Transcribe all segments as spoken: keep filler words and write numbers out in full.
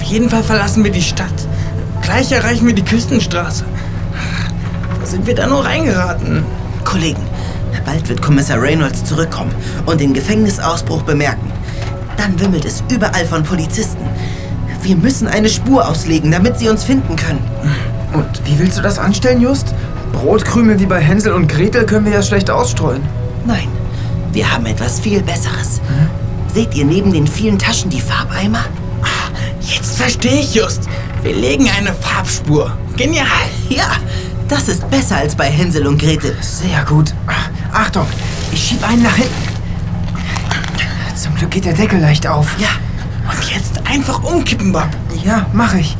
jeden Fall verlassen wir die Stadt. Gleich erreichen wir die Küstenstraße. Da sind wir da nur reingeraten. Kollegen, bald wird Kommissar Reynolds zurückkommen und den Gefängnisausbruch bemerken. Dann wimmelt es überall von Polizisten. Wir müssen eine Spur auslegen, damit sie uns finden können. Und wie willst du das anstellen, Just? Brotkrümel wie bei Hänsel und Gretel können wir ja schlecht ausstreuen. Nein, wir haben etwas viel Besseres. Hm? Seht ihr neben den vielen Taschen die Farbeimer? Jetzt verstehe ich, Just. Wir legen eine Farbspur. Genial. Ja, das ist besser als bei Hänsel und Gretel. Sehr gut. Achtung, ich schieb einen nach hinten. Zum Glück geht der Deckel leicht auf. Ja. Und jetzt einfach umkippen, Bob. Ja, mach ich.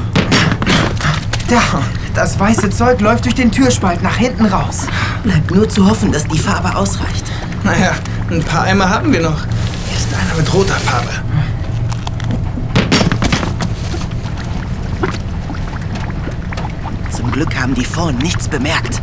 Da, das weiße Zeug läuft durch den Türspalt nach hinten raus. Bleibt nur zu hoffen, dass die Farbe ausreicht. Naja, ein paar Eimer haben wir noch. Hier ist einer mit roter Farbe. Zum Glück haben die vorn nichts bemerkt.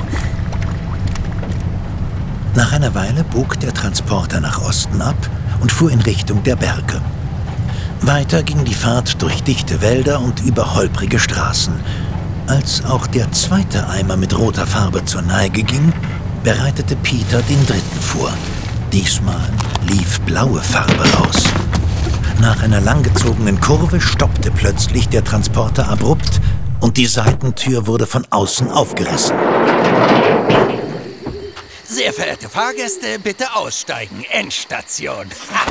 Nach einer Weile bog der Transporter nach Osten ab und fuhr in Richtung der Berge. Weiter ging die Fahrt durch dichte Wälder und über holprige Straßen. Als auch der zweite Eimer mit roter Farbe zur Neige ging, bereitete Peter den dritten vor. Diesmal lief blaue Farbe raus. Nach einer langgezogenen Kurve stoppte plötzlich der Transporter abrupt und die Seitentür wurde von außen aufgerissen. Sehr verehrte Fahrgäste, bitte aussteigen. Endstation.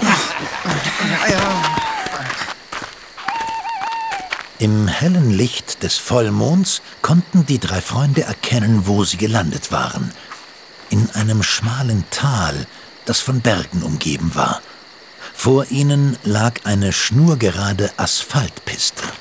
Im hellen Licht des Vollmonds konnten die drei Freunde erkennen, wo sie gelandet waren. In einem schmalen Tal, das von Bergen umgeben war. Vor ihnen lag eine schnurgerade Asphaltpiste.